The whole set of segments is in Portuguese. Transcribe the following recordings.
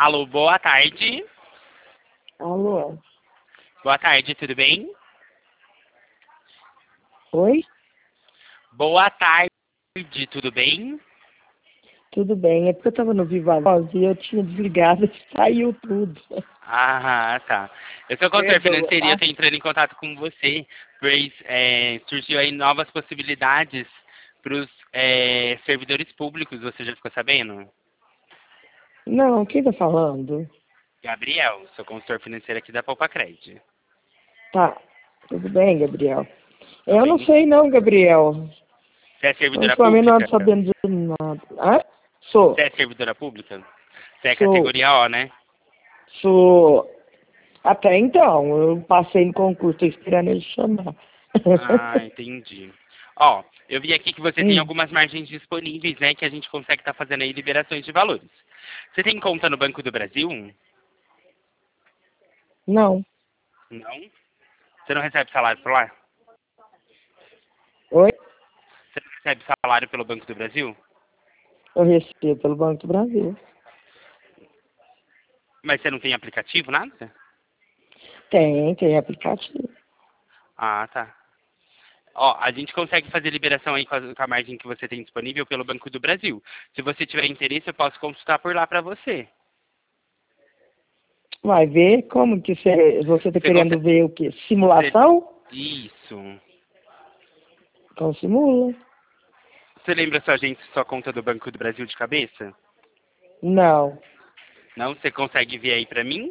Alô, boa tarde. Alô? Boa tarde, tudo bem? Oi? Boa tarde, tudo bem? Tudo bem, é porque eu estava no Viva Voz e eu tinha desligado e saiu tudo. Ah, tá. Eu sou consultor Perdoa, financeiro e eu tá? estou entrando em contato com você, pois surgiu aí novas possibilidades para os servidores públicos, você já ficou sabendo? Não, quem tá falando? Gabriel, sou consultor financeiro aqui da Poupa Cred. Tá, tudo bem, Gabriel. Tudo Eu não bem? sei não, Gabriel. Você é servidora Ultimamente não pública? ando sabendo de nada. Ah? Sou, Você é servidora pública? Você é sou, categoria O, né? sou. Até então, eu passei no concurso, tô esperando ele chamar. Ah, entendi. Ó, eu vi aqui que você tem Hum, algumas margens disponíveis, né, que a gente consegue estar fazendo aí liberações de valores. Você tem conta no Banco do Brasil? não. Não? Você não recebe salário por lá? Oi? Você não recebe salário pelo Banco do Brasil? Eu recebo pelo Banco do Brasil. Mas você não tem aplicativo, nada? Tem aplicativo. Ah, tá. Ó, a gente consegue fazer liberação aí com a margem que você tem disponível pelo Banco do Brasil. Se você tiver interesse, eu posso consultar por lá para você. Vai ver como que você tá Você querendo consegue... ver o quê? você- Simulação? Isso. Então simula. Você lembra sua gente, sua conta do Banco do Brasil de cabeça? Não. Não? Você consegue ver aí pra mim?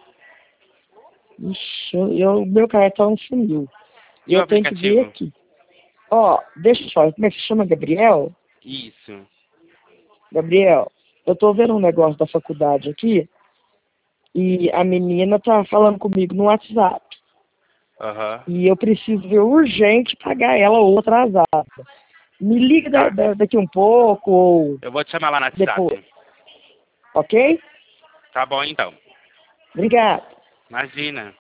Ixi, meu cartão sumiu. E o Eu tenho que ver aplicativo? aqui. Ó, deixa eu só, como é que se chama, Gabriel? Isso. Gabriel, eu tô vendo um negócio da faculdade aqui e a menina tá falando comigo no WhatsApp. Aham. E eu preciso ver urgente pagar ela ou atrasada. Me liga Tá. daqui um pouco ou Eu vou te chamar lá no depois, WhatsApp. ok? Tá bom, então. Obrigado. Imagina.